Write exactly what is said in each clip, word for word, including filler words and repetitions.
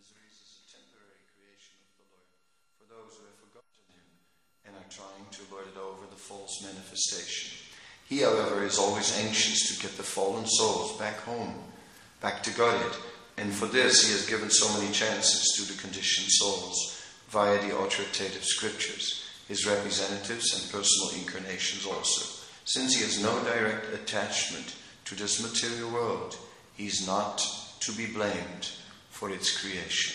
miseries is a temporary creation of the Lord for those who have forgotten him and are trying to lord it over the false manifestation. He, however, is always anxious to get the fallen souls back home, back to Godhead, and for this he has given so many chances to the conditioned souls via the authoritative scriptures, his representatives and personal incarnations also. Since he has no direct attachment to this material world, he is not to be blamed for its creation.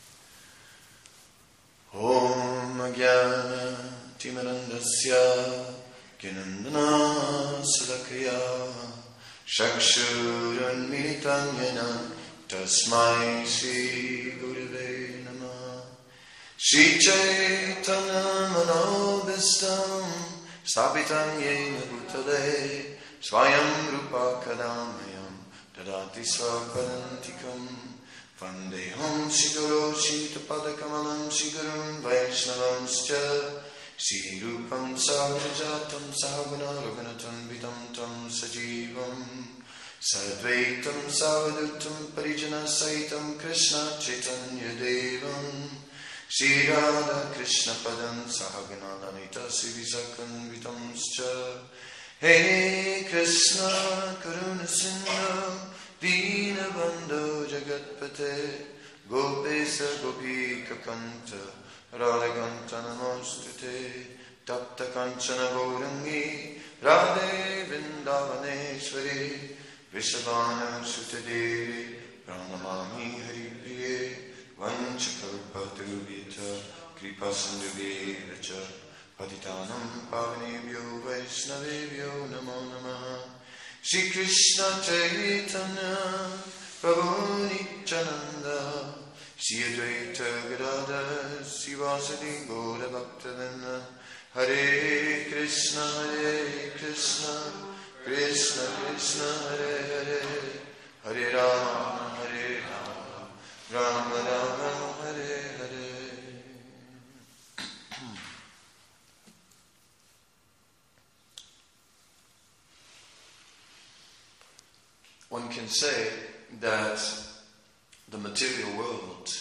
Om Jnana Timirandasya Gnanana Salakaya Chakshurun Militanyana Tasmai Sri Gurave Namah Shri Chaitanya Manobhistam Sthapitam Yena Bhutale Swayam Rupa Kadamayam Dadati Swapadantikam Vandeham Shiguro Shitapadakamalam Shigurum Vaishnavamscha Shri Rupam Sagrajatam Sahagana Raghunatam Vidam Tam Sajivam Sadvaitam Savadutam Parijana Saitam Krishna Chaitanya Devam Shri Radha Krishna Padam Sahagana Lalita Sivisakan Vitamscha Hey Krishna Karuna Sindhu Dina Bandhu Jagatpate Gopesa Gopika Kanta Radhakanta Namostute Tapta Kanchana Gaurangi Radhe Vrindavaneshwari Vrishabhana Sutadevi Pranamami Haripriye Vanchakalpaturvita Kripasindhuvevacha Patitanam Pavanebhyo Vaishnavebhyo Namo Namaha Shri Krishna Chaitanya Prabhu Nityananda Shri Advaita Gadadhar Sivasadi Gaura Bhaktavinda Hare Krishna Hare Krishna Krishna Krishna Hare Hare Hare Rama Hare Rama Rama Rama Hare Hare. One can say that the material world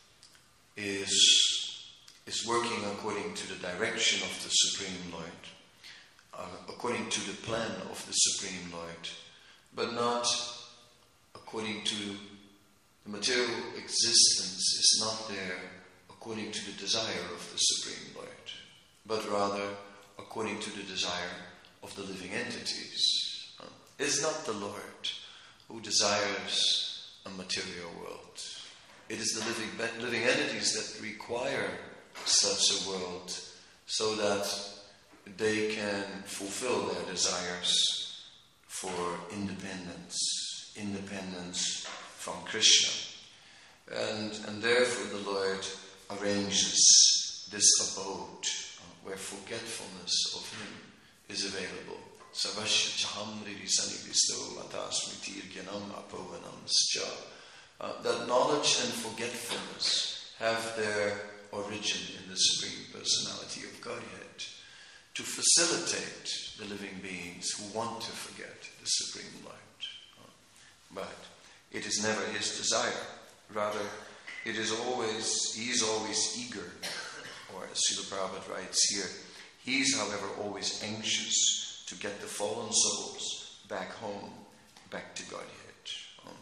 is, is working according to the direction of the Supreme Lord, uh, according to the plan of the Supreme Lord, but not according to the material existence is not there according to the desire of the Supreme Lord, but rather according to the desire of the living entities. Uh, is not the Lord who desires a material world. It is the living, living entities that require such a world so that they can fulfill their desires for independence, independence from Krishna. And, and therefore the Lord arranges this abode uh, where forgetfulness of Him is available. Savasya chahamriri sanipisto atasmitir gyanam apovanamscha. That knowledge and forgetfulness have their origin in the Supreme Personality of Godhead to facilitate the living beings who want to forget the Supreme Lord. But it is never His desire. Rather, it is always, He is always eager, or as Srila Prabhupada writes here, He is, however, always anxious to get the fallen souls back home, back to Godhead. Um,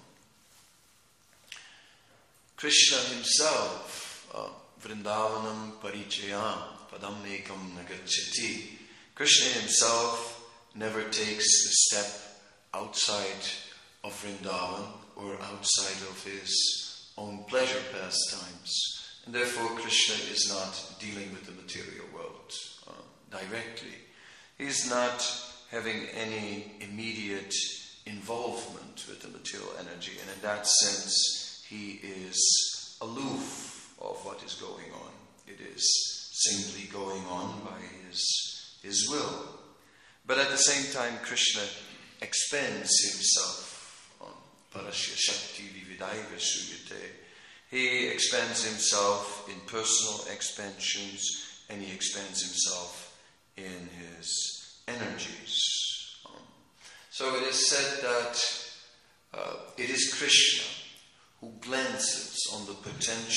Krishna himself, uh, Vrindavanam Parichayam Padam Ekam Nagacchati. Krishna himself never takes a step outside of Vrindavan or outside of his own pleasure pastimes. And therefore Krishna is not dealing with the material world uh, directly. He is not having any immediate involvement with the material energy, and in that sense, he is aloof of what is going on. It is simply going on by his, his will. But at the same time, Krishna expends himself on Parasya Shakti Vividaiva Suyate. He expends himself in personal expansions, and he expends himself in his energies. Um, so it is said that uh, it is Krishna who glances on the potential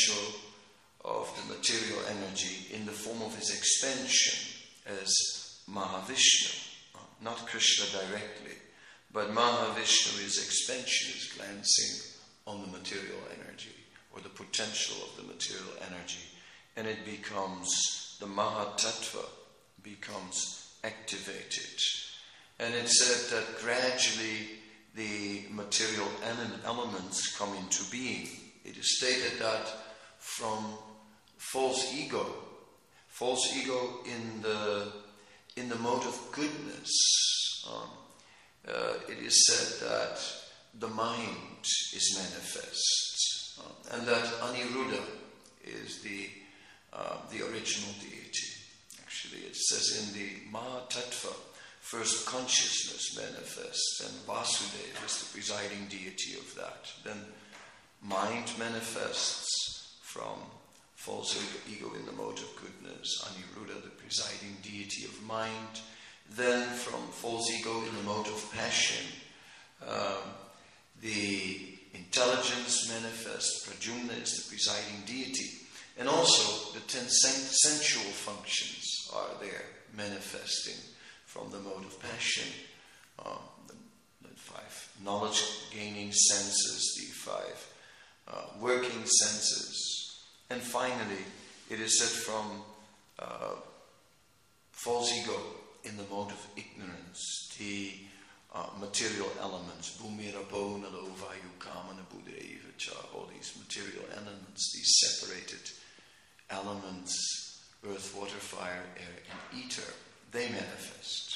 potential of the material energy in the form of his expansion as Mahavishnu, not Krishna directly, but Mahavishnu, his expansion is glancing on the material energy or the potential of the material energy, and it becomes, the Mahatattva becomes activated. And it said that gradually the material elements come into being. It is stated that from false ego, false ego in the in the mode of goodness, um, uh, it is said that the mind is manifest, uh, and that Aniruddha is the uh, the original deity. Actually, it says in the Mahatattva, first consciousness manifests, and Vasudeva is the presiding deity of that. Then mind manifests from false ego in the mode of goodness, Aniruddha, the presiding deity of mind. Then from false ego in the mode of passion, um, the intelligence manifests, Pradyumna is the presiding deity. And also the ten sen- sensual functions are there manifesting from the mode of passion. Um, the, the five knowledge-gaining senses, the five uh, working senses. And finally, it is said from uh, false ego in the mode of ignorance, the uh, material elements, Bhumirapo, Nalo, Vayu, Kamana, Buddhaiva, Cha, all these material elements, these separated elements, earth, water, fire, air, and ether, they manifest.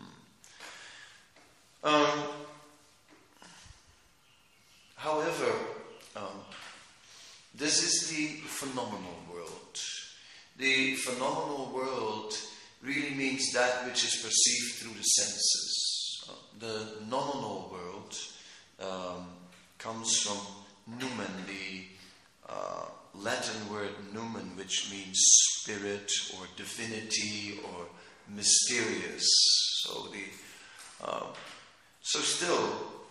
Hmm. Um, however, um, this is the phenomenal world. The phenomenal world really means that which is perceived through the senses. Uh, the nominal world um, comes from numen, the uh, Latin word numen, which means spirit or divinity or mysterious. So the uh, so still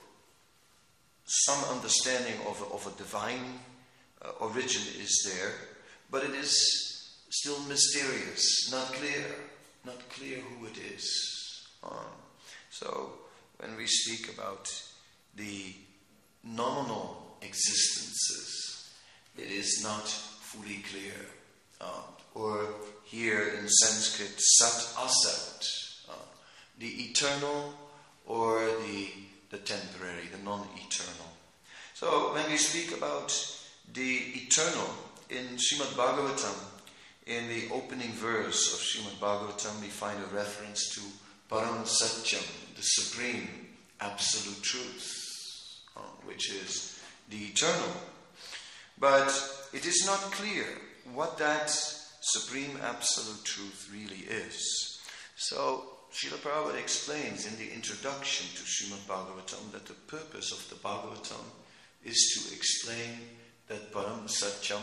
some understanding of a, of a divine uh, origin is there, but it is still mysterious, not clear, not clear who it is. Um, so when we speak about the nominal existences, it is not fully clear. Uh, or here in Sanskrit, Sat Asat, uh, the eternal or the, the temporary, the non-eternal. So when we speak about the eternal, in Srimad Bhagavatam, in the opening verse of Srimad Bhagavatam, we find a reference to Param Satyam, the supreme absolute truth, uh, which is the eternal. But it is not clear what that supreme absolute truth really is. So Srila Prabhupada explains in the introduction to Srimad Bhagavatam that the purpose of the Bhagavatam is to explain that Param Satyam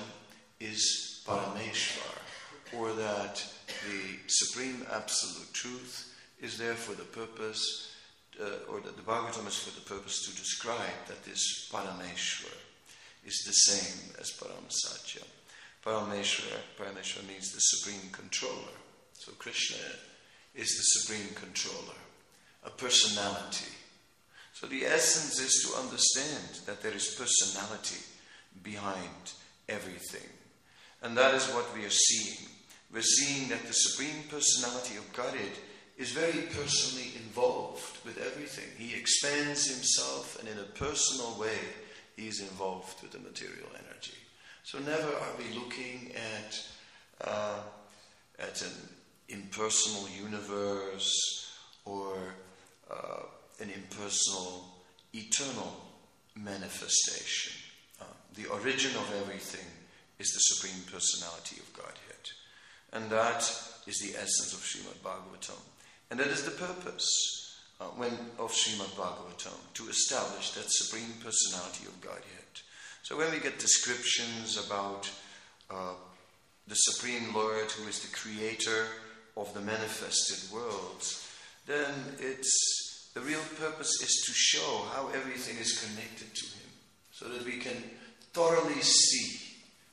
is Parameshvar, or that the supreme absolute truth is there for the purpose, uh, or that the Bhagavatam is for the purpose to describe that this Parameshvar is the same as Param Satyam. Parameshwar, Parameshwar means the supreme controller. So Krishna is the supreme controller, a personality. So the essence is to understand that there is personality behind everything. And that is what we are seeing. We're seeing that the supreme personality of Godhead is very personally involved with everything. He expands himself, and in a personal way, he is involved with the material energy. So never are we looking at uh, at an impersonal universe or uh, an impersonal eternal manifestation. Uh, the origin of everything is the Supreme Personality of Godhead. And that is the essence of Srimad Bhagavatam. And that is the purpose uh, when of Srimad Bhagavatam, to establish that Supreme Personality of Godhead. So when we get descriptions about uh, the Supreme Lord, who is the creator of the manifested worlds, then it's the real purpose is to show how everything is connected to him, so that we can thoroughly see the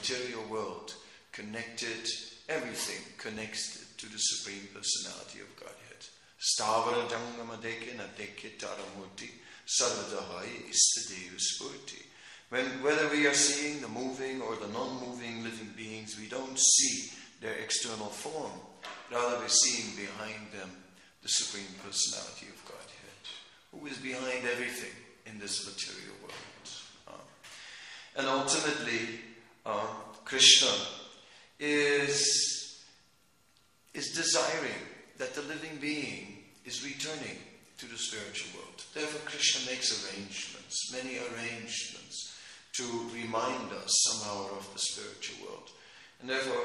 material world connected, everything connected to the Supreme Personality of Godhead. Stavara Jangama Dekena Deke Taramurti Sarvadahai Istadev Spurti. When, whether we are seeing the moving or the non-moving living beings, we don't see their external form. Rather, we're seeing behind them the Supreme Personality of Godhead, who is behind everything in this material world. Uh, and ultimately, uh, Krishna is, is desiring that the living being is returning to the spiritual world. Therefore, Krishna makes arrangements, many arrangements, to remind us somehow of the spiritual world. And therefore,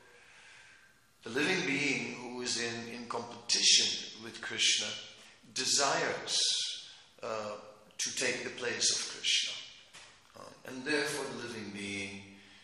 the living being who is in, in competition with Krishna desires uh, to take the place of Krishna. Uh, and therefore the living being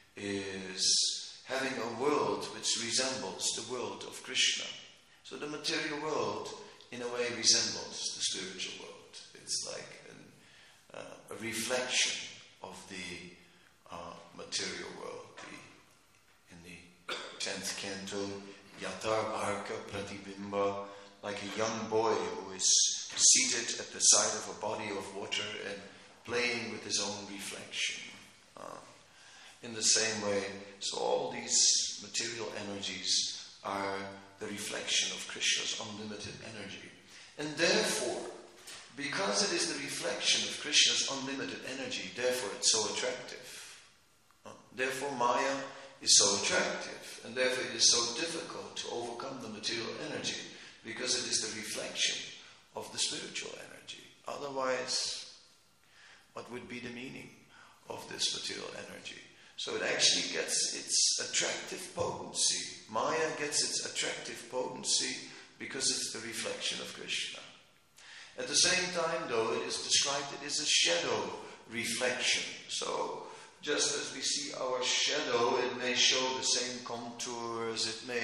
is having a world which resembles the world of Krishna. So the material world, in a way, resembles the spiritual world. It's like an, uh, a reflection of the uh, material world. The, in the tenth canto, Yatar Bharka Pratibimba, like a young boy who is seated at the side of a body of water and playing with his own reflection. Uh, in the same way, so all these material energies are the reflection of Krishna's unlimited energy. And therefore, because it is the reflection of Krishna's unlimited energy, therefore it's so attractive. Uh, therefore Maya is so attractive, and therefore it is so difficult to overcome the material energy, because it is the reflection of the spiritual energy. Otherwise, what would be the meaning of this material energy? So it actually gets its attractive potency. Maya gets its attractive potency because it's the reflection of Krishna. At the same time, though, it is described it is a shadow reflection. So just as we see our shadow, it may show the same contours, it may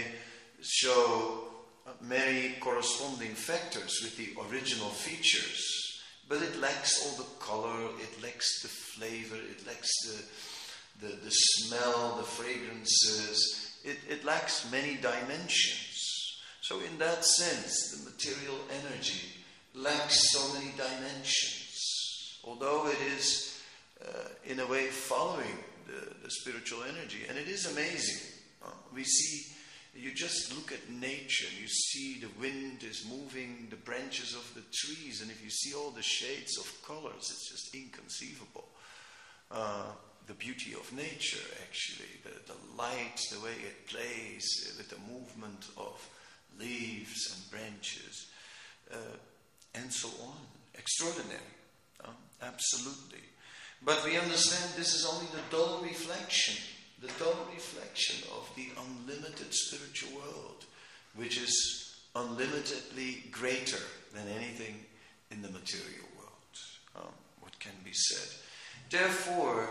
show many corresponding factors with the original features, but it lacks all the color, it lacks the flavor, it lacks the the, the smell, the fragrances, it, it lacks many dimensions. So in that sense, the material energy lacks so many dimensions, although it is uh, in a way following the, the spiritual energy. And it is amazing. Uh, we see, you just look at nature, you see the wind is moving the branches of the trees, and if you see all the shades of colors, it's just inconceivable. Uh, the beauty of nature, actually, the, the light, the way it plays with the movement of leaves and branches, uh, and so on. Extraordinary, uh, absolutely. But we understand this is only the dull reflection, the dull reflection of the unlimited spiritual world, which is unlimitedly greater than anything in the material world. Um, what can be said? Therefore,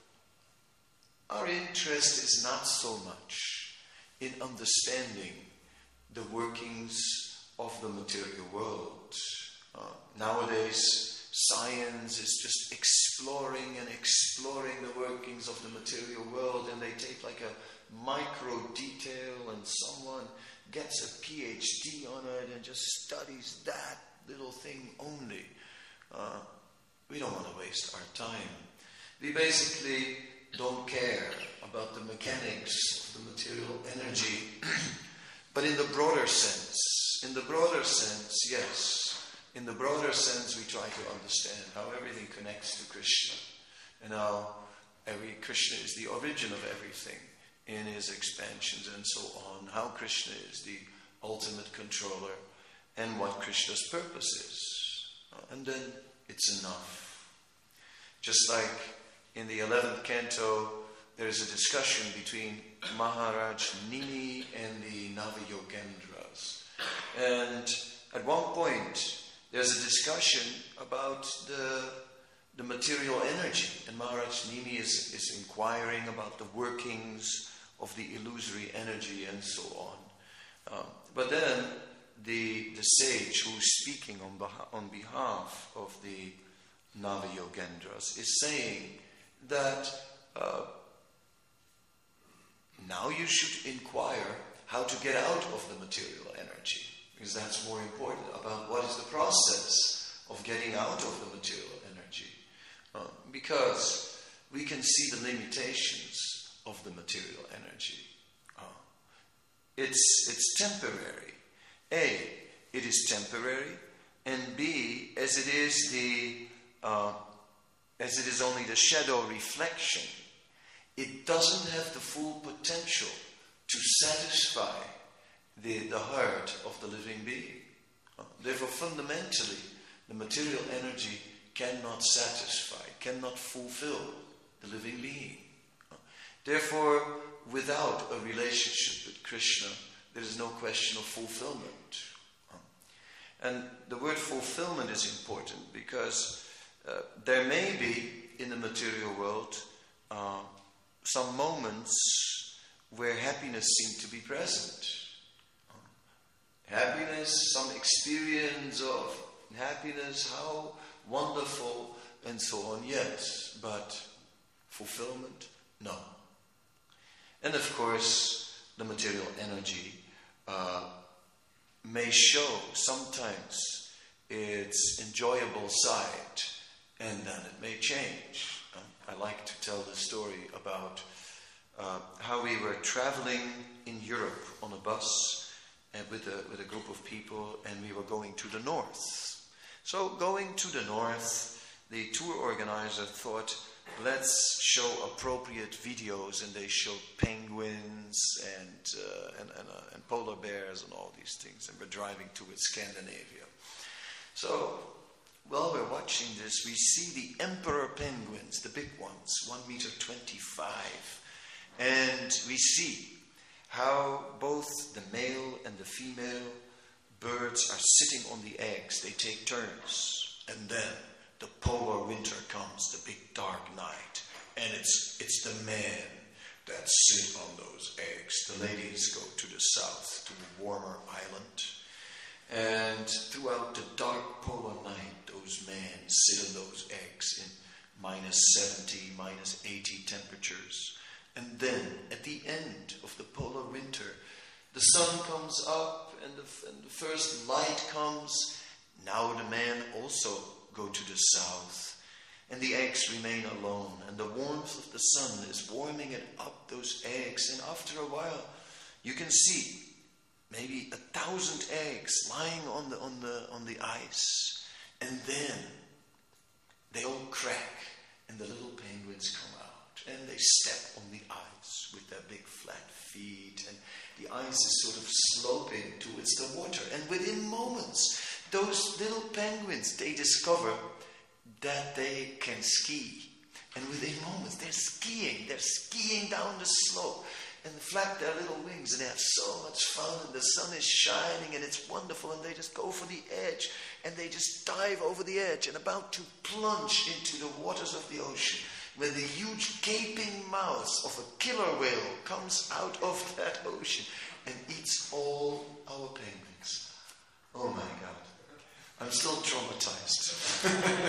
our interest is not so much in understanding the workings of the material world. Uh, nowadays, science is just exploring and exploring the workings of the material world, and they take like a micro detail, and someone gets a P H D on it and just studies that little thing only. Uh, we don't want to waste our time. We basically don't care about the mechanics of the material energy, but in the broader sense, in the broader sense, yes, in the broader sense we try to understand how everything connects to Krishna, and how every Krishna is the origin of everything in his expansions and so on, how Krishna is the ultimate controller, and what Krishna's purpose is. And then it's enough. Just like in the eleventh canto, there is a discussion between Maharaj Nimi and the Navayogendras. And at one point, there's a discussion about the, the material energy. And Maharaj Nimi is, is inquiring about the workings of the illusory energy and so on. Um, but then the, the sage who's speaking on, beha- on behalf of the Navayogendras is saying that uh, Now you should inquire how to get out of the material energy, because that's more important, about what is the process of getting out of the material energy. Uh, because we can see the limitations of the material energy. Uh, it's, it's temporary. A, it is temporary, and B, as it is the uh, as it is only the shadow reflection, it doesn't have the full potential to satisfy the, the heart of the living being. Uh, therefore, fundamentally, the material energy cannot satisfy, cannot fulfill the living being. Uh, therefore, without a relationship with Krishna, there is no question of fulfillment. Uh, and the word fulfillment is important because uh, there may be in the material world uh, some moments where happiness seems to be present. Uh, happiness, some experience of happiness, how wonderful, and so on, yes, but fulfillment, no. And of course, the material energy uh, may show sometimes its enjoyable side, and then it may change. Uh, I like to tell the story about uh, how we were traveling in Europe on a bus and with a, with a group of people, and we were going to the north. So going to the north, the tour organizer thought, let's show appropriate videos, and they showed penguins and, uh, and, and, uh, and polar bears and all these things, and we're driving towards Scandinavia. So while we're watching this, we see the emperor penguins, the big ones, one meter twenty-five, and we see how both the male and the female birds are sitting on the eggs. They take turns, and then the polar winter comes, the big dark night, and it's it's the men that sit on those eggs. The ladies go to the south, to a warmer island, and throughout the dark polar night, those men sit on those eggs in minus seventy, minus eighty temperatures. And then, at the end of the polar winter, the sun comes up, and the, and the first light comes. Now the men also go to the south, and the eggs remain alone, and the warmth of the sun is warming it up, those eggs, and after a while you can see maybe a thousand eggs lying on the on the on the ice, and then they all crack, and the little penguins come out, and they step on the ice with their big flat feet, and the ice is sort of sloping towards the water, and within moments those little penguins, they discover that they can ski. And within moments, they're skiing. They're skiing down the slope and flap their little wings, and they have so much fun, and the sun is shining, and it's wonderful, and they just go for the edge, and they just dive over the edge and about to plunge into the waters of the ocean, when the huge gaping mouth of a killer whale comes out of that ocean and eats all our penguins. Oh my God. I'm still traumatized.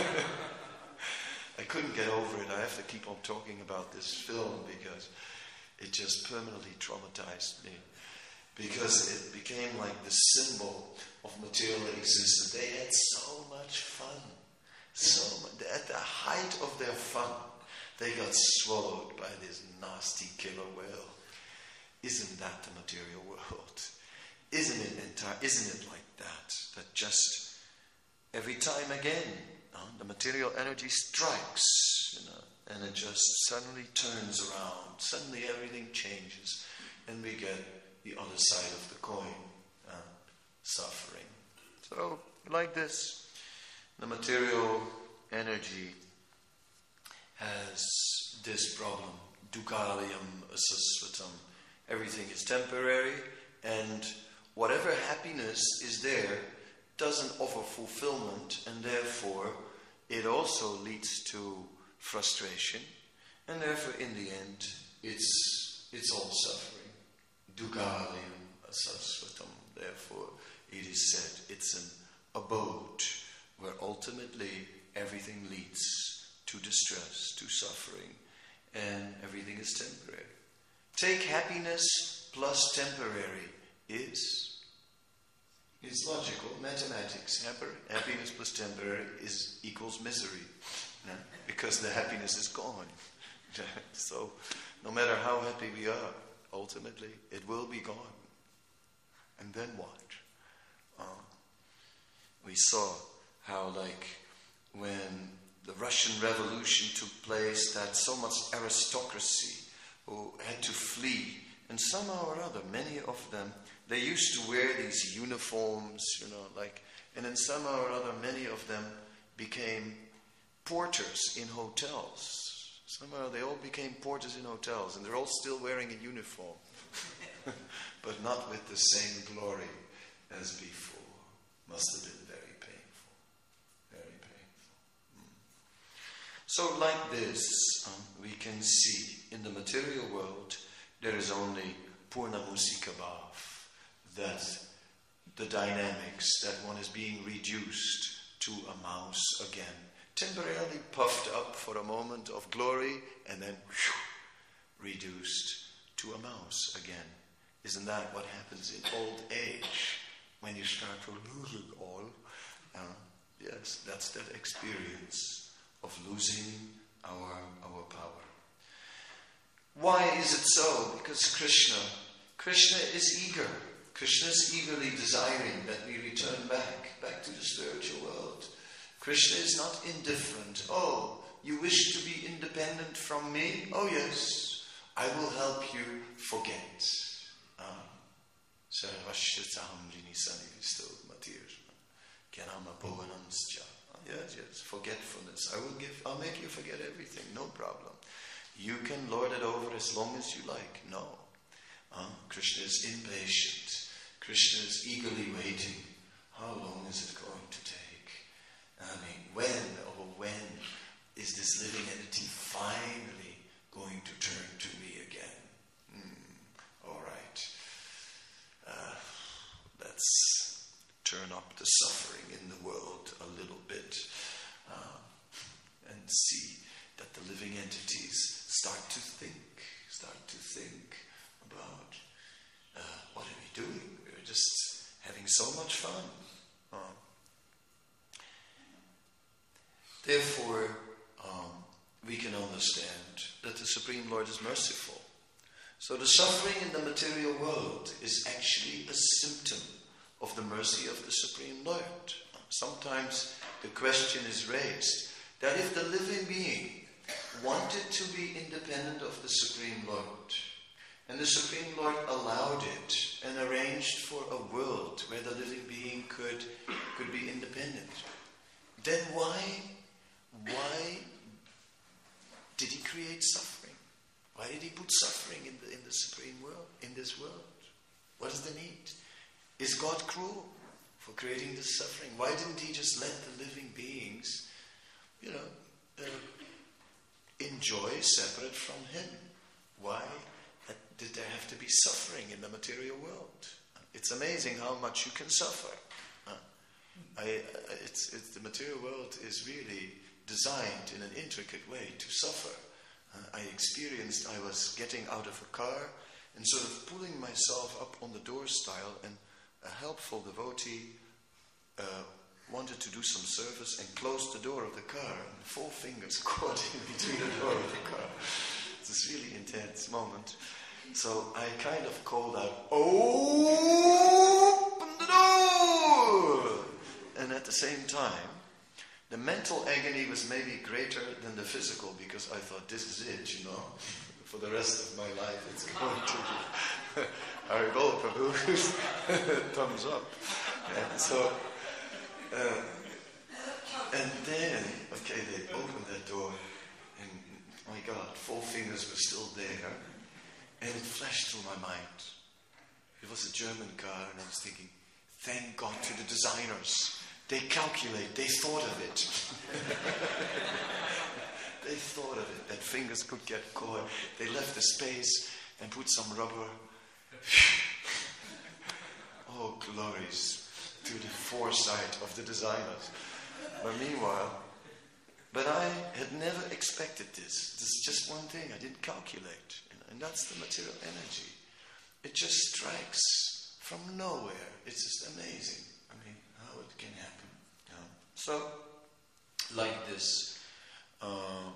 I couldn't get over it. I have to keep on talking about this film because it just permanently traumatized me. Because it became like the symbol of material existence. They had so much fun. So much. At the height of their fun, they got swallowed by this nasty killer whale. Isn't that the material world? Isn't it entire? Isn't it like that? That just every time again, uh, the material energy strikes, you know, and it just suddenly turns around. Suddenly everything changes, and we get the other side of the coin, uh, suffering. So, like this, the material energy has this problem, dukkalium asasvatam. Everything is temporary, and whatever happiness is there doesn't offer fulfillment, and therefore it also leads to frustration, and therefore in the end it's it's all suffering. Dukkalium asasvatam. Therefore it is said it's an abode where ultimately everything leads to distress, to suffering, and everything is temporary. Take happiness plus temporary is, it's logical, mathematics. Happiness plus temporary is equals misery. Yeah? Because the happiness is gone. So, no matter how happy we are, ultimately, it will be gone. And then what? Uh, we saw how, like, when the Russian Revolution took place, that so much aristocracy who had to flee, and somehow or other, many of them, they used to wear these uniforms, you know, like, and then somehow or other, many of them became porters in hotels. Somehow they all became porters in hotels, and they're all still wearing a uniform, but not with the same glory as before. Must have been very painful, very painful. Mm. So like this, um, we can see in the material world, there is only Purna Musika Bhav, that the dynamics, that one is being reduced to a mouse again, temporarily puffed up for a moment of glory, and then whew, reduced to a mouse again. Isn't that what happens in old age, when you start to lose it all? Uh, yes, that's that experience of losing our, our power. Why is it so? Because Krishna, Krishna is eager. Krishna is eagerly desiring that we return back, back to the spiritual world. Krishna is not indifferent. Oh, you wish to be independent from me? Oh yes, I will help you forget. Yes, yes, forgetfulness. I will give, I'll make you forget everything, no problem. You can lord it over as long as you like. No. Uh, Krishna is impatient. Krishna is eagerly waiting. How long is it going to take? I mean, when, oh when, is this living entity finally going to turn to me again? Hmm, all right. Uh, let's turn up the suffering in the world a little bit uh, and see that the living entities start to think, start to think about uh, what are we doing? We're just having so much fun. Uh, therefore, um, we can understand that the Supreme Lord is merciful. So the suffering in the material world is actually a symptom of the mercy of the Supreme Lord. Sometimes the question is raised that if the living being wanted to be independent of the Supreme Lord, and the Supreme Lord allowed it and arranged for a world where the living being could, could be independent, then why, why did he create suffering? Why did he put suffering in the, in the Supreme world, in this world? What is the need? Is God cruel for creating this suffering? Why didn't he just let the living beings, you know, uh, enjoy separate from him? Why did there have to be suffering in the material world? It's amazing how much you can suffer. Uh, I, it's, it's, the material world is really designed in an intricate way to suffer. Uh, I experienced, I was getting out of a car and sort of pulling myself up on the door stile, and a helpful devotee uh, wanted to do some service and closed the door of the car, and four fingers caught in between the door of the car. It's this really intense moment. So I kind of called out, "Open the door!" And at the same time, the mental agony was maybe greater than the physical, because I thought, this is it, you know. For the rest of my life, it's going to be Haribol Prabhu's thumbs up. And so, uh, and then, okay, they opened that door, and my God, four fingers were still there. And it flashed through my mind. It was a German car, and I was thinking, thank God to the designers. They calculate, they thought of it. They thought of it, that fingers could get caught. They left the space and put some rubber. Oh, glories to the foresight of the designers. But meanwhile, but I had never expected this. This is just one thing I didn't calculate. And that's the material energy. It just strikes from nowhere. It's just amazing. I mean, how it can happen. You know? So, like this, uh,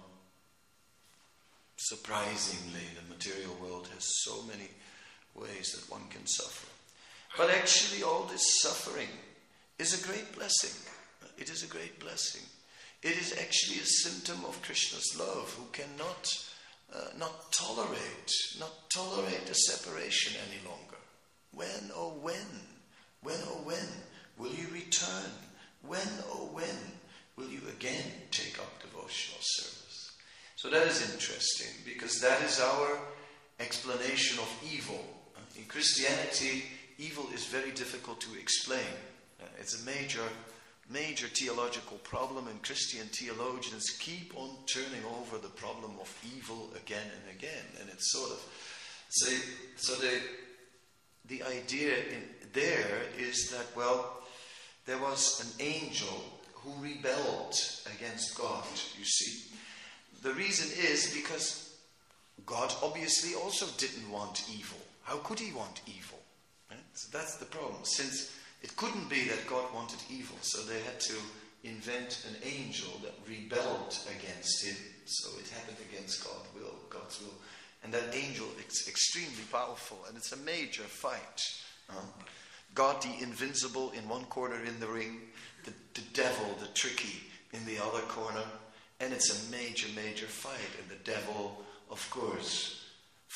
surprisingly, the material world has so many ways that one can suffer. But actually, all this suffering is a great blessing. It is a great blessing. It is actually a symptom of Krishna's love, who cannot uh, not tolerate, not tolerate the separation any longer. When, oh when, when, oh when will you return? When, oh when will you again take up devotional service? So that is interesting, because that is our explanation of evil. In Christianity, evil is very difficult to explain. It's a major, major theological problem, and Christian theologians keep on turning over the problem of evil again and again. And it's sort of, so, so the, the idea in there is that, well, there was an angel who rebelled against God, you see. The reason is because God obviously also didn't want evil. How could he want evil? Right? So that's the problem. Since it couldn't be that God wanted evil, so they had to invent an angel that rebelled against him. So it happened against God's will, God's will. And that angel is extremely powerful, and it's a major fight. Um, God the invincible in one corner in the ring, the, the devil, the tricky, in the other corner. And it's a major, major fight. And the devil, of course,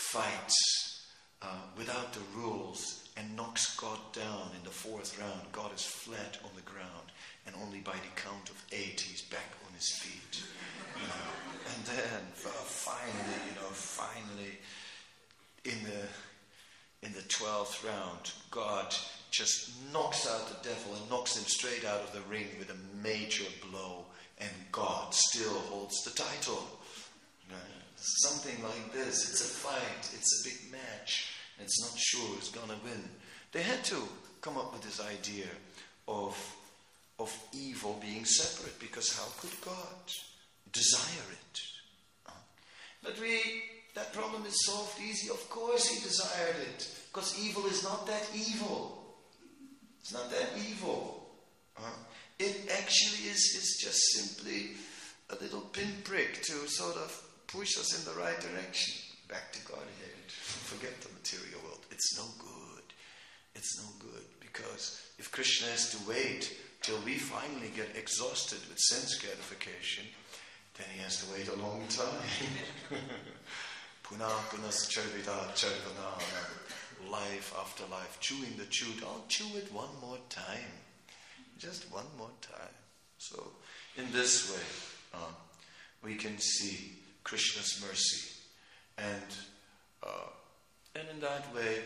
fights uh, without the rules and knocks God down in the fourth round. God is flat on the ground, and only by the count of eight he's back on his feet. You know? And then uh, finally, you know, finally, in the in the twelfth round, God just knocks out the devil and knocks him straight out of the ring with a major blow, and God still holds the title. You know? Something like this. It's a fight. It's a big match. It's not sure who's going to win. They had to come up with this idea of, of evil being separate, because how could God desire it? But we, that problem is solved easy. Of course he desired it, because evil is not that evil. It's not that evil. It actually is, is just simply a little pinprick to sort of push us in the right direction. Back to Godhead. Forget the material world. It's no good. It's no good. Because if Krishna has to wait till we finally get exhausted with sense gratification, then he has to wait a long time. Punah punas charvita charvana. Life after life. Chewing the chewed. I'll chew it one more time. Just one more time. So, in this way, uh, we can see Krishna's mercy. And uh, and in that way,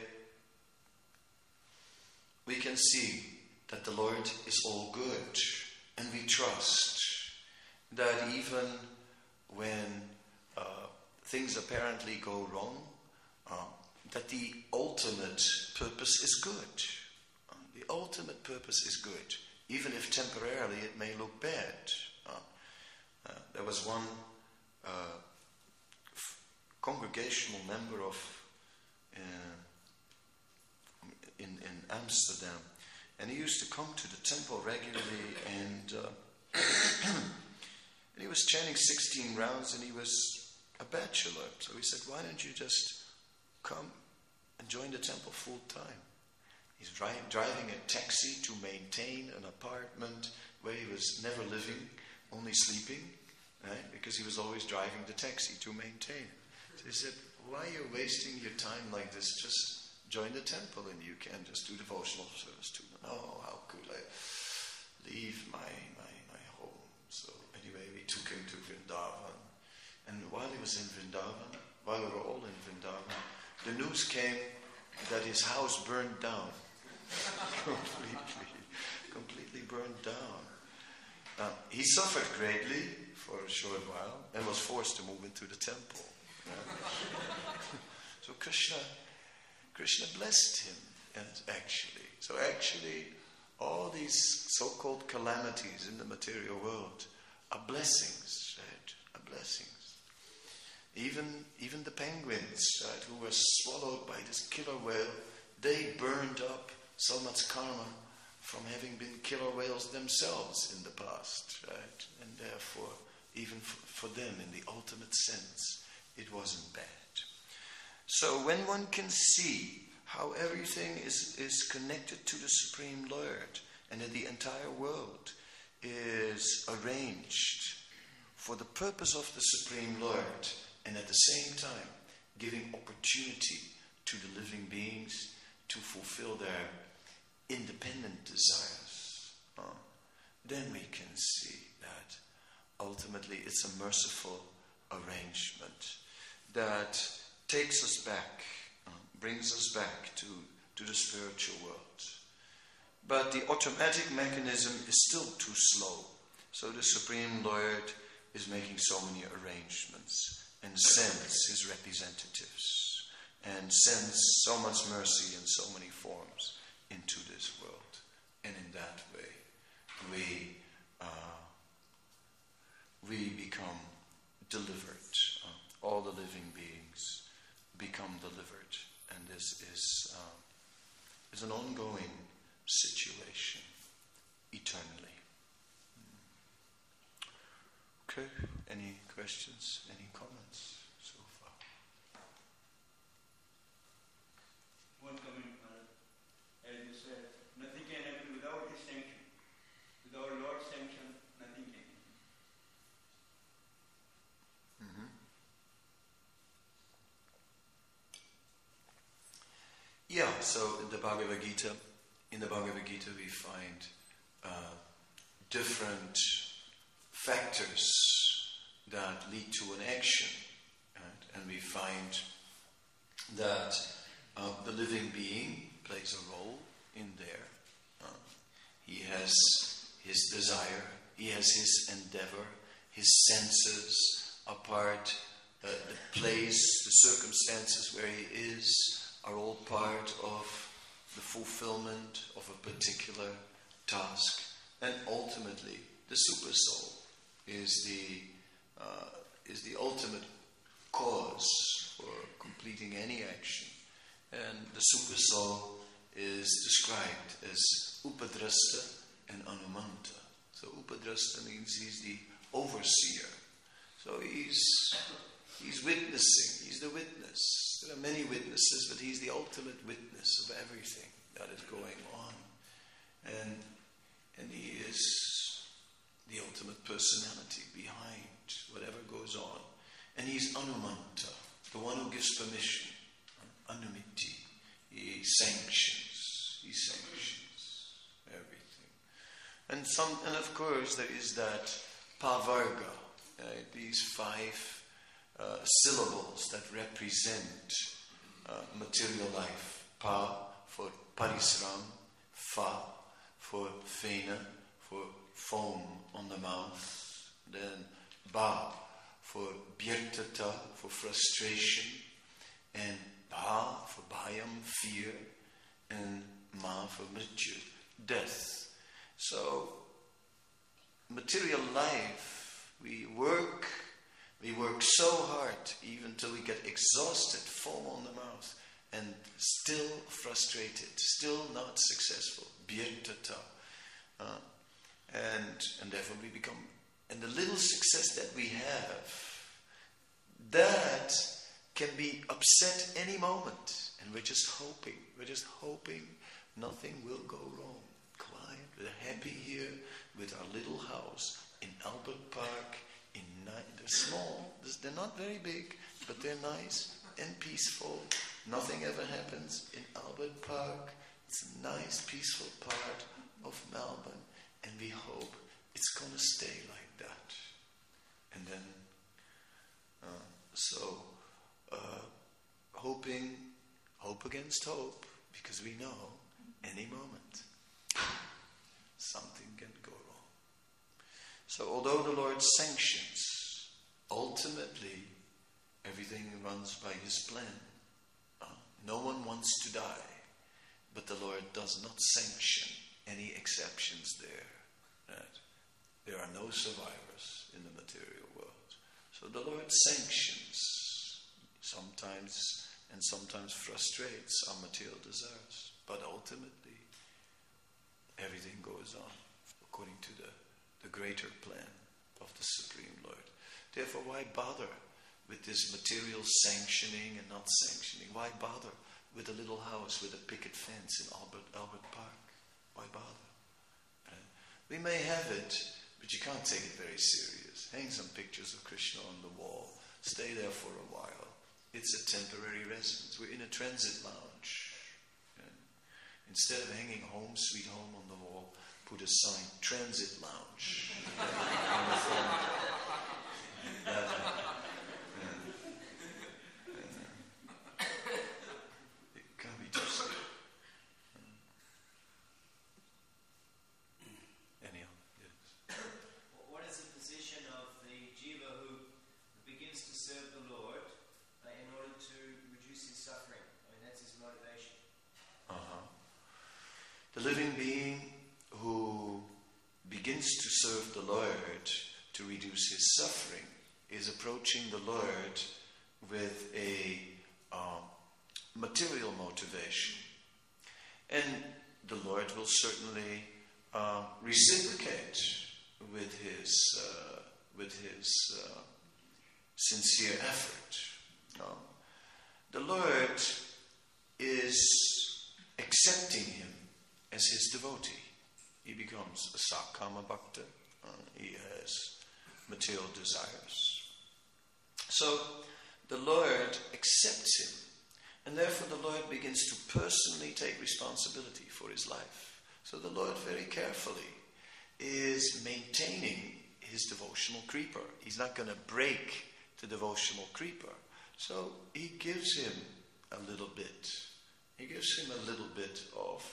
we can see that the Lord is all good. And we trust that even when uh, things apparently go wrong, uh, that the ultimate purpose is good. Uh, the ultimate purpose is good, even if temporarily it may look bad. Uh, uh, there was one uh, f- congregational member of uh, in, in Amsterdam, and he used to come to the temple regularly, and, uh, and he was chanting sixteen rounds, and he was a bachelor. So he said, why don't you just come and join the temple full time? He's dri- driving a taxi to maintain an apartment where he was never living, only sleeping, right? Because he was always driving the taxi to maintain it. So he said, why are you wasting your time like this? Just join the temple and you can just do devotional service too. No, how could I leave my, my, my home? So anyway, we took him to Vrindavan. And while he was in Vrindavan, while we were all in Vrindavan, the news came that his house burned down. completely, completely burned down. Uh, he suffered greatly for a short while and was forced to move into the temple. So Krishna, Krishna blessed him, and actually, so actually, all these so-called calamities in the material world are blessings, right? Are blessings. Even, even the penguin prince, right, who was swallowed by this killer whale, they burned up so much karma from having been killer whales themselves in the past, right? And therefore, even for, for them, in the ultimate sense, it wasn't bad. So when one can see how everything is, is connected to the Supreme Lord, and that the entire world is arranged for the purpose of the Supreme Lord, and at the same time giving opportunity to the living beings to fulfill their independent desires, uh, then we can see that ultimately it's a merciful arrangement that takes us back, uh, brings us back to, to the spiritual world. But the automatic mechanism is still too slow. So the Supreme Lord is making so many arrangements and sends his representatives and sends so much mercy in so many forms into this world. And in that way, we uh, we become delivered. Uh, all the living beings become delivered. And this is, uh, is an ongoing situation, eternally. Okay, any questions, any comments so far? One comment, uh, as you said, nothing can happen without his sanction. Without Lord's sanction, nothing can happen. Mm-hmm. Yeah, so in the Bhagavad Gita, in the Bhagavad Gita we find uh, different factors that lead to an action, right? And we find that uh, the living being plays a role in there. Uh, he has his desire, he has his endeavor, his senses are part, uh, the place, the circumstances where he is are all part of the fulfillment of a particular task. And ultimately, the super soul is the uh, is the ultimate cause for completing any action. And the super soul is described as Upadrasta and Anumanta. So Upadrasta means he's the overseer. So he's he's witnessing, he's the witness. There are many witnesses, but he's the ultimate witness of everything that is going on. And and he is the ultimate personality behind whatever goes on. And he's Anumanta, the one who gives permission. Anumiti. He sanctions. He sanctions everything. And some, and of course there is that Pavarga, right? These five uh, syllables that represent uh, material life. Pa for parisram, fa for fena, for foam on the mouth, then ba for bhyartata, for frustration, and ba for bhayam, fear, and ma for mrityu, death. So, material life, we work, we work so hard, even till we get exhausted, foam on the mouth, and still frustrated, still not successful, bhyartata. Uh, and, and therefore we become, and the little success that we have, that can be upset any moment. And we're just hoping, we're just hoping nothing will go wrong. Quiet, we're happy here with our little house in Albert Park. In ni- they're small, they're not very big, but they're nice and peaceful. Nothing ever happens in Albert Park. It's a nice, peaceful part of Melbourne. And we hope it's going to stay like that. And then, uh, so, uh, hoping, hope against hope, because we know any moment something can go wrong. So although the Lord sanctions, ultimately everything runs by his plan. Uh, no one wants to die, but the Lord does not sanction any exceptions there. Right? There are no survivors in the material world. So the Lord sanctions. sometimes and sometimes frustrates our material desires. But ultimately, everything goes on according to the, the greater plan of the Supreme Lord. Therefore, why bother with this material sanctioning and not sanctioning? Why bother with a little house with a picket fence in Albert, Albert Park? Why bother? Right? We may have it, but you can't take it very serious. Hang some pictures of Krishna on the wall. Stay there for a while. It's a temporary residence. We're in a transit lounge. Right? Instead of hanging home, sweet home on the wall, put a sign, transit lounge. on the front. Uh, it can't be too serious. Anyhow, yes. What is the position of the jiva who begins to serve the Lord uh, in order to reduce his suffering? I mean, that's his motivation. Uh-huh. The living being who begins to serve the Lord to reduce his suffering is approaching the Lord with a uh, material motivation. And the Lord will certainly uh, reciprocate with his uh, with his uh, sincere effort. Um, the Lord is accepting him as his devotee. He becomes a Sakama Bhakta. Uh, he has material desires. So the Lord accepts him. And therefore the Lord begins to personally take responsibility for his life. So the Lord very carefully is maintaining his devotional creeper. He's not going to break the devotional creeper. So he gives him a little bit. He gives him a little bit of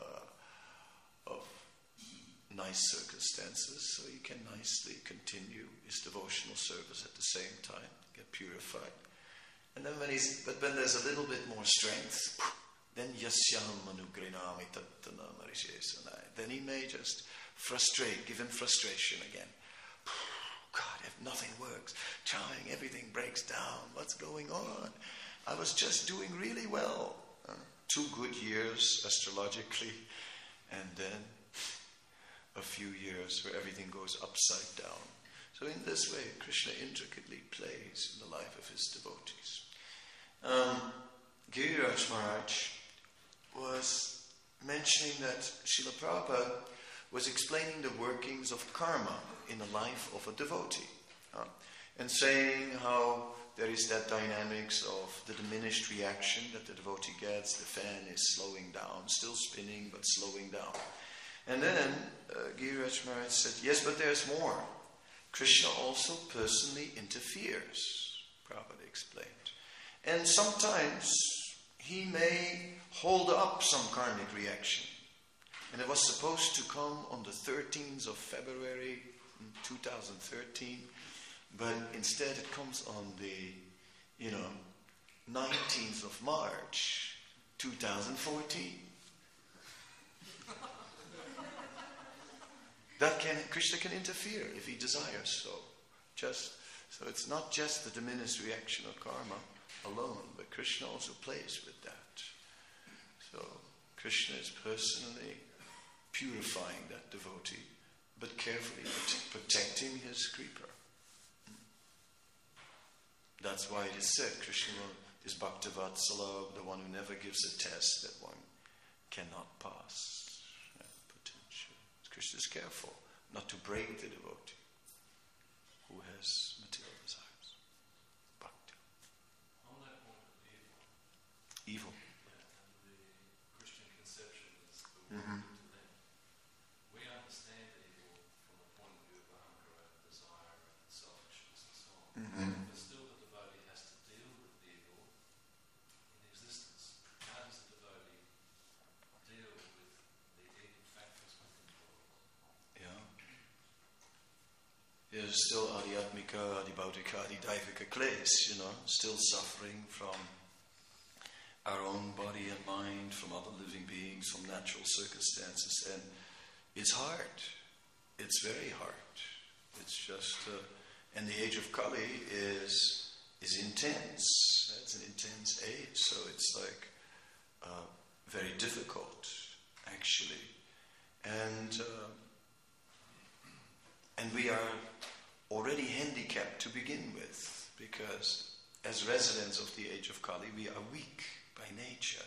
uh, of nice circumstances, so he can nicely continue his devotional service at the same time, get purified. And then when he's, but when there's a little bit more strength, then yasyam manugrinami tattana marishesanai. Then he may just frustrate, give him frustration again. God, if nothing works, trying, everything breaks down. What's going on? I was just doing really well. Uh, two good years astrologically, and then a few years where everything goes upside down. So in this way, Krishna intricately plays in the life of his devotees. Um, Giriraj Maharaj was mentioning that Srila Prabhupada was explaining the workings of karma in the life of a devotee, uh, and saying how there is that dynamics of the diminished reaction that the devotee gets. The fan is slowing down, still spinning, but slowing down. And then uh, Giriraj Maharaj said, yes, but there's more. Krishna also personally interferes, Prabhupada explained. And sometimes he may hold up some karmic reaction. And it was supposed to come on the thirteenth of February two thousand thirteen, but instead it comes on the, you know, nineteenth of March two thousand fourteen. That can, Krishna can interfere if he desires so. Just so it's not just the diminished reaction of karma alone, but Krishna also plays with that. So Krishna is personally purifying that devotee, but carefully protecting his creeper. That's why it is said Krishna is Bhaktivatsala, the one who never gives a test that one cannot pass. Krishna is careful not to break the devotee who has material desires. Bhakti. On that point of evil. Evil. Yeah, and the Christian conception is the word Mm-hmm. to them. We understand evil from the point of view of ahankara, desire, and selfishness, and so on. Mm-hmm. But still, the devotee has to deal with evil in existence. How does the devotee deal with the evil factors within the world? Yeah. There's still adhyatmika, adhibautika, adhidaivika kles, you know, still suffering from our own body and mind, from other living beings, from natural circumstances. And it's hard. It's very hard. It's just, uh, and the age of Kali is is intense. It's an intense age, so it's like uh, very difficult, actually. And uh, and we are already handicapped to begin with, because as residents of the age of Kali, we are weak by nature,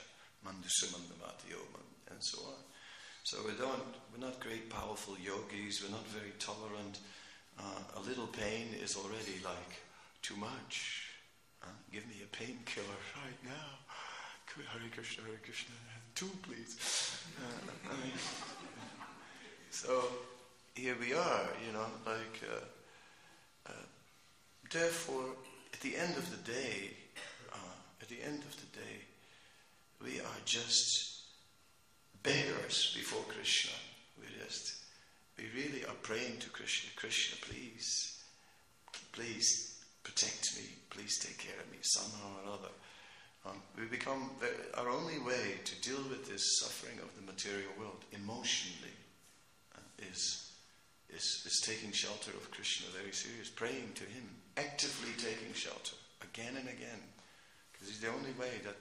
and so on. So we don't, we're not great powerful yogis, we're not very tolerant. Uh, a little pain is already like too much. Uh, give me a painkiller right now. Hare Krishna, Hare Krishna, two please. Uh, I mean, so here we are, you know, like, uh, uh, therefore, at the end of the day, uh, at the end of the day, we are just beggars before Krishna. We just, we really are praying to Krishna, Krishna, please, please protect me, please take care of me somehow or other. Um, we become, very, our only way to deal with this suffering of the material world emotionally uh, is, is, is taking shelter of Krishna very serious, praying to him, actively taking shelter again and again, because he's the only way that,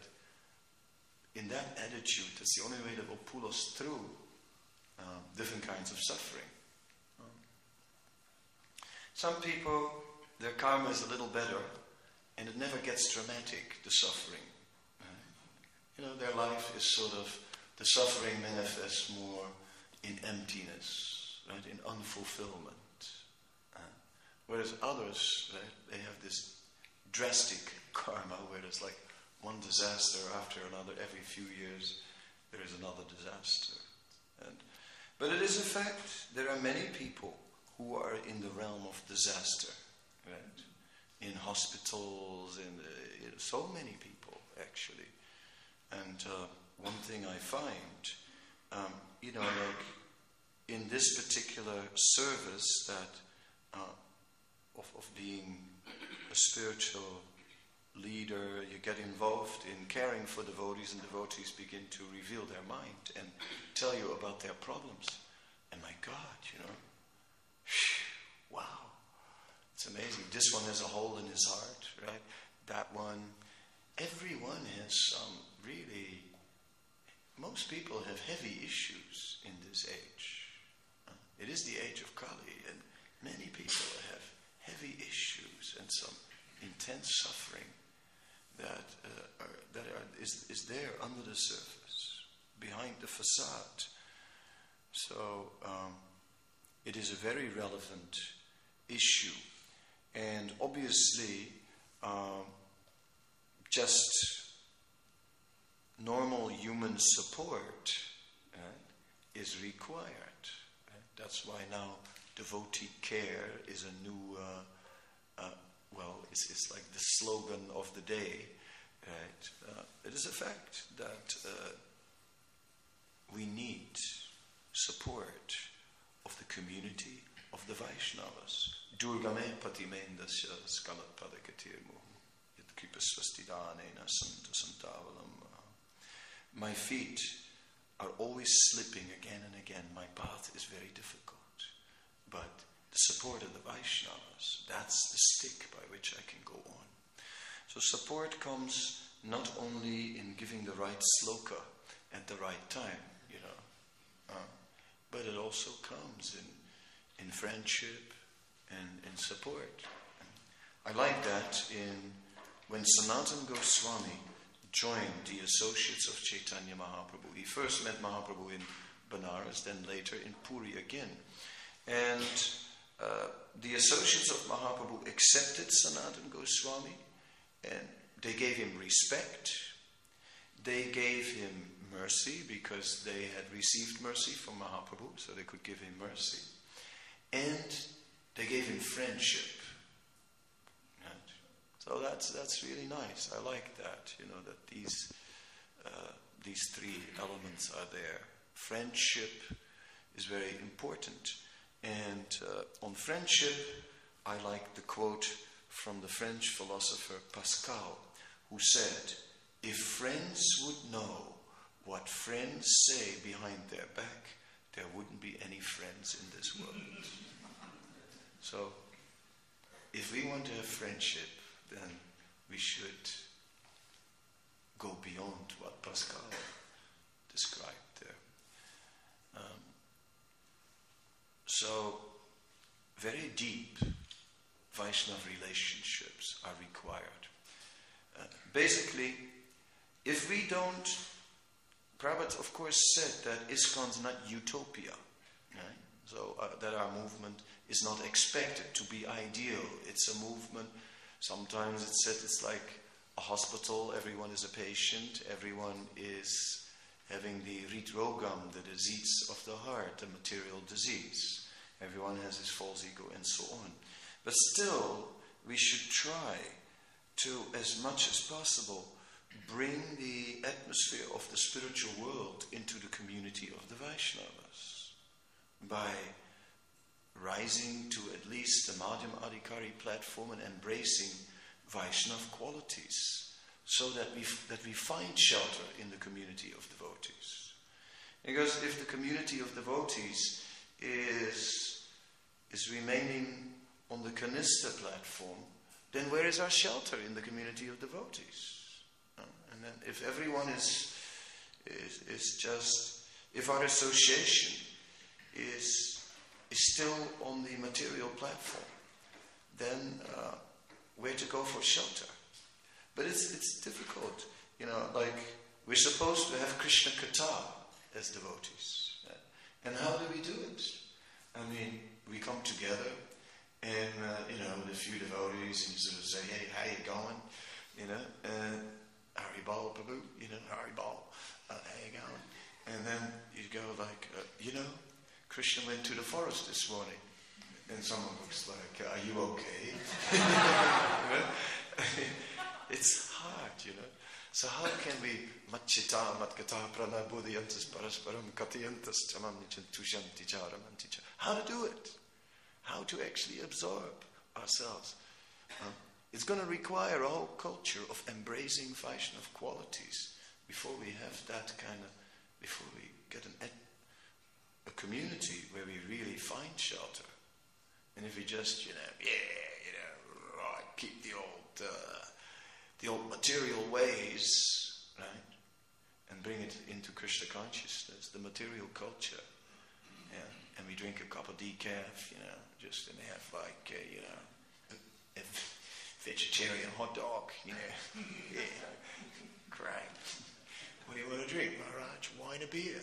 in that attitude, that's the only way that will pull us through um, different kinds of suffering. Um, some people, their karma is a little better, and it never gets dramatic, the suffering. Right? You know, their life is sort of, the suffering manifests more in emptiness, right, in unfulfillment. Uh, whereas others, right, they have this drastic karma where there's like one disaster after another. Every few years there is another disaster. And, but it is a fact, there are many people who are in the realm of disaster, right? In hospitals, in the, you know, so many people actually. And uh, one thing I find, um, you know, like in this particular service that uh, of, of being a spiritual leader, you get involved in caring for devotees, and devotees begin to reveal their mind and tell you about their problems. And my God, you know, wow, it's amazing. This one has a hole in his heart, right? That one, everyone has some really, most people have heavy issues in this age. Uh, it is the age of Kali, and many people have heavy issues and some intense suffering that uh, are, that are, is, is there under the surface, behind the facade. So um, it is a very relevant issue, and obviously um, just normal human support uh, is required. Right? That's why now devotee care is a new uh, uh, well, it's, it's like the slogan of the day, right? Uh, it is a fact that uh, we need support of the community of the Vaishnavas. Durgame patimendasya skalat padakatirmu yat kripasvastidanena santa santavalam. My feet are always slipping again and again. My path is very difficult, but the support of the Vaishnavas, that's the stick by which I can go on. So support comes not only in giving the right sloka at the right time, you know, uh, but it also comes in, in friendship and in support. I like that in when Sanatana Goswami joined the associates of Chaitanya Mahaprabhu. He first met Mahaprabhu in Benares, then later in Puri again. And Uh, the associates of Mahaprabhu accepted Sanatana Goswami, and they gave him respect. They gave him mercy because they had received mercy from Mahaprabhu, so they could give him mercy. And they gave him friendship. Right? So that's that's really nice. I like that, you know, that these uh, these three elements are there. Friendship is very important. And uh, on friendship, I like the quote from the French philosopher Pascal, who said, if friends would know what friends say behind their back, there wouldn't be any friends in this world. So, if we want to have friendship, then we should go beyond what Pascal described there. Um, so, very deep Vaishnava relationships are required. Uh, basically, if we don't, Prabhupada of course said that ISKCON is not utopia, right? So uh, that our movement is not expected to be ideal. It's a movement, sometimes it's said it's like a hospital, everyone is a patient, everyone is having the hridrogam, the disease of the heart, the material disease. Everyone has his false ego and so on. But still, we should try to, as much as possible, bring the atmosphere of the spiritual world into the community of the Vaishnavas by rising to at least the Madhyam Adhikari platform and embracing Vaishnava qualities, so that we that we find shelter in the community of devotees. Because if the community of devotees is is remaining on the Kanistha platform, then where is our shelter in the community of devotees? And then if everyone is is is just, if our association is is still on the material platform, then uh, where to go for shelter? But it's it's difficult, you know. Like, we're supposed to have Krishna Katha as devotees, yeah? And how do we do it? I mean, we come together, and uh, you know, the few devotees, and you sort of say, "Hey, how you going?" You know, and Haribol Prabhu, you know, Haribol, uh, how you going? And then you go like, uh, you know, Krishna went to the forest this morning. And someone looks like, are you okay? You know? It's hard, you know. So how can we matchita matkata pranabodhiyantas parasparam katiyantas chamam tushanti charamanticha? How to do it? How to actually absorb ourselves? Um, it's going to require a whole culture of embracing Vaishnava qualities before we have that kind of, before we get an a community where we really find shelter. And if we just, you know, yeah, you know, right, keep the old, uh, the old material ways, right, and bring it into Krishna consciousness, the material culture, yeah, and we drink a cup of decaf, you know, just and have like, uh, you know, a, a vegetarian hot dog, you know, yeah, great. What do you want to drink, Maharaj? Wine or beer?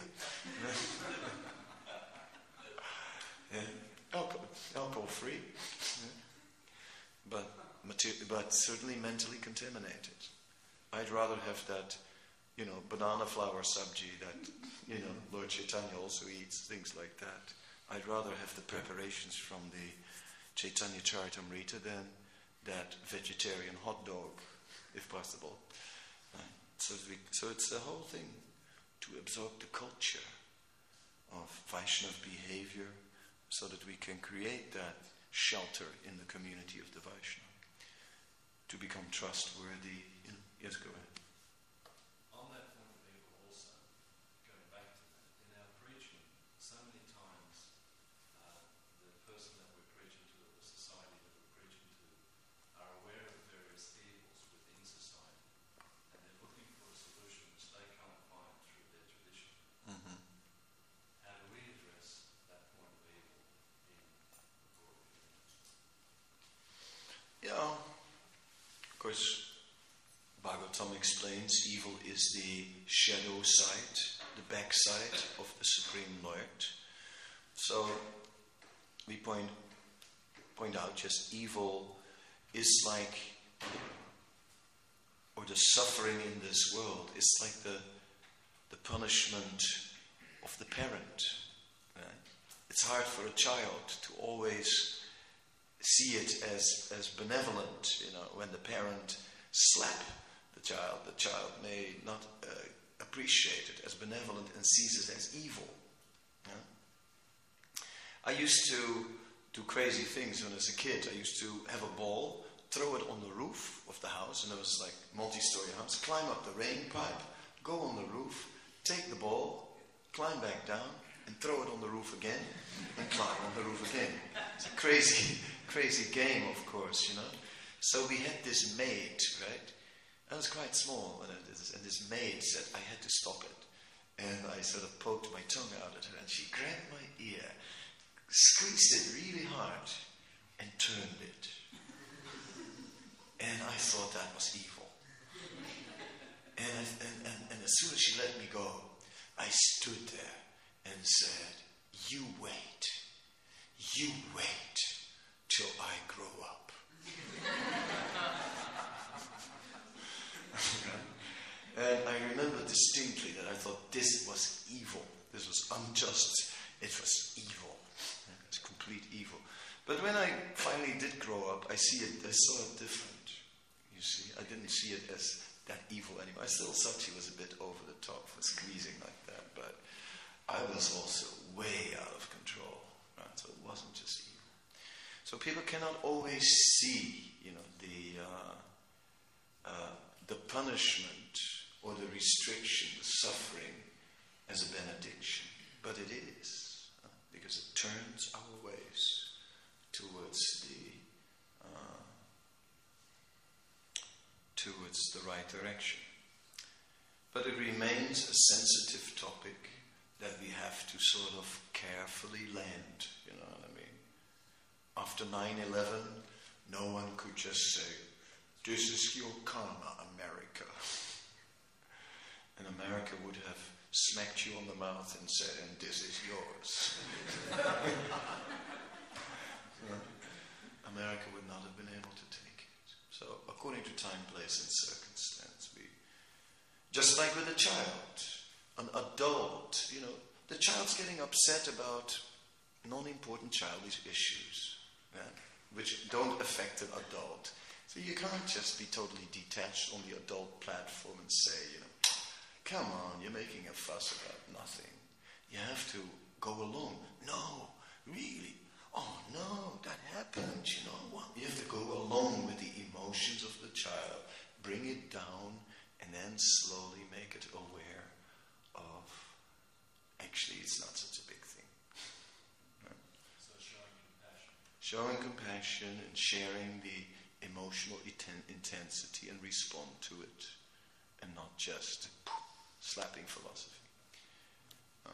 Yeah. Alcohol, alcohol free, yeah. but mater- but certainly mentally contaminated. I'd rather have that, you know, banana flower sabji that, you know, Lord Chaitanya also eats, things like that. I'd rather have the preparations from the Chaitanya Charitamrita than that vegetarian hot dog, if possible. Uh, so, we, so it's the whole thing, to absorb the culture of Vaishnava behavior, so that we can create that shelter in the community of the Vaishnava, to become trustworthy. You know, yes, go ahead. On that point of view also, going back to that, in our preaching, so many times uh, the person that we're preaching to, or the society that we're preaching to, are aware of various evils within society, and they're looking for a solution which they can't find through their tradition. Mm-hmm. How do we address that point of evil in the broader community? Yeah, of course, Bhagavatam explains evil is the shadow side, the backside of the Supreme Lord. So we point point out just evil is like, or the suffering in this world is like the the punishment of the parent. Right? It's hard for a child to always see it as, as benevolent. You know, when the parent slap the child, the child may not uh, appreciate it as benevolent and sees it as evil. Yeah? I used to do crazy things when I was a kid. I used to have a ball, throw it on the roof of the house, and it was like multi-story house, climb up the rain pipe, go on the roof, take the ball, climb back down, and throw it on the roof again, and climb on the roof again. It's a crazy, crazy game, of course, you know. So we had this maid, right? I was quite small, and this, and this maid said I had to stop it. And I sort of poked my tongue out at her, and she grabbed my ear, squeezed it really hard, and turned it. And I thought that was evil. And, and, and, and as soon as she let me go, I stood there and said, you wait. You wait till I grow up. And I remember distinctly that I thought this was evil. This was unjust. It was evil. It was complete evil. But when I finally did grow up, I see it, I saw it different. You see, I didn't see it as that evil anymore. I still thought she was a bit over the top for squeezing like that, but I was also way out of control. Right? So it wasn't just evil. So people cannot always see, you know, the uh, uh, the punishment or the restriction, the suffering, as a benediction. But it is, uh, because it turns our ways towards the uh, towards the right direction. But it remains a sensitive topic that we have to sort of carefully land, you know what I mean? After nine eleven, no one could just say, this is your karma, America. And America would have smacked you on the mouth and said, and this is yours. America would not have been able to take it. So according to time, place, and circumstance, we, just like with a child, an adult, you know, the child's getting upset about non-important childish issues, yeah, which don't affect an adult. So you can't just be totally detached on the adult platform and say, you know, come on, you're making a fuss about nothing. You have to go along. No, really. Oh no, that happened, you know what? You have to go along with the emotions of the child, bring it down, and then slowly make it aware of, actually it's not such a big thing. Right? So showing compassion. Showing compassion and sharing the emotional iten- intensity and respond to it, and not just slapping philosophy. Uh,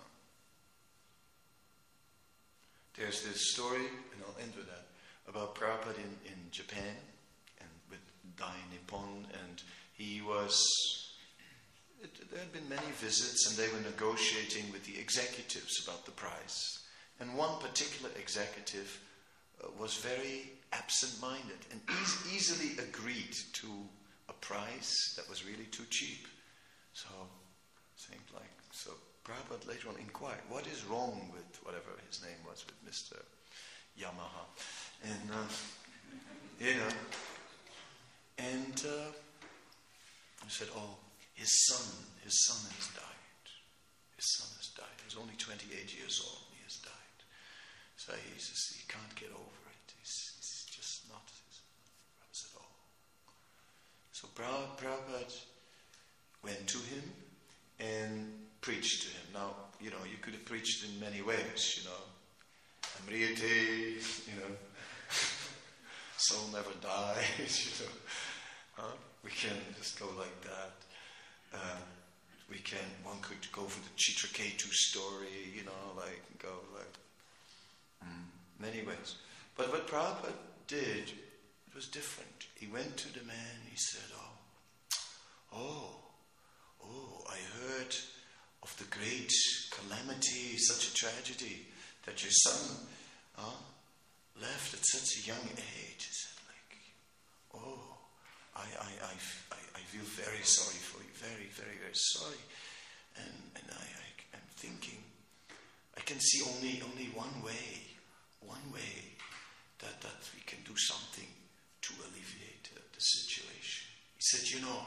there's this story, and I'll end with that, about Prabhupada in, in Japan, and with Dai Nippon, and he was, it, there had been many visits, and they were negotiating with the executives about the price. And one particular executive uh, was very absent-minded and e- easily agreed to a price that was really too cheap. So, seemed like, so Prabhupada later on inquired, what is wrong with whatever his name was, with Mister Yamaha? And, uh, you know, and uh, he said, oh, his son, his son has died. His son has died. He was only twenty-eight years old and he has died. So he just, he can't get over it. He's, he's just not his brothers at all. So Prabhupada went to him and preached to him. Now, you know, you could have preached in many ways, you know. Amriyate, you know. Soul never dies, you know. Huh? We can just go like that. Um, we can, one could go for the Chitraketu story, you know, like, go like, mm, many ways. But what Prabhupada did, it was different. He went to the man, he said, oh, oh, oh, I heard of the great calamity, such a tragedy, that your son uh, left at such a young age. He said, like, oh, I, I, I, I, I feel very sorry for you, very, very, very sorry. And, and I, I, I'm thinking, I can see only, only one way, one way that, that we can do something to alleviate uh, the situation. He said, you know,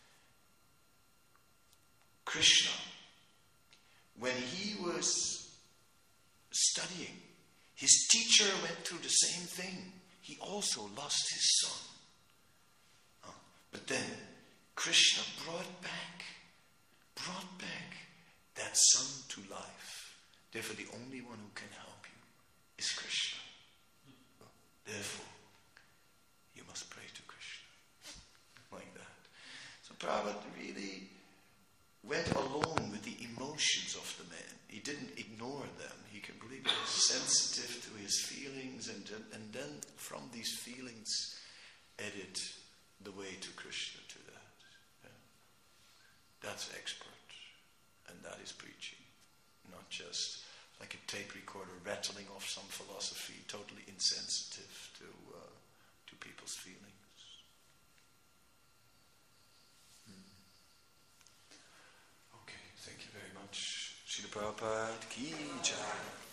Krishna, when he was studying, his teacher went through the same thing. He also lost his son. Uh, but then Krishna brought back, brought back that son to life. Therefore, the only one who can help you is Krishna. Therefore, you must pray to Krishna. Like that. So Prabhupada really went along with the emotions of the man. He didn't ignore them. He completely was sensitive to his feelings, and, and then from these feelings edit the way to Krishna to that. Yeah. That's expert. And that is preaching. Not just like a tape recorder rattling off some philosophy, totally insensitive to uh, to people's feelings. Okay, thank you very much. Srila Prabhupada ki jai.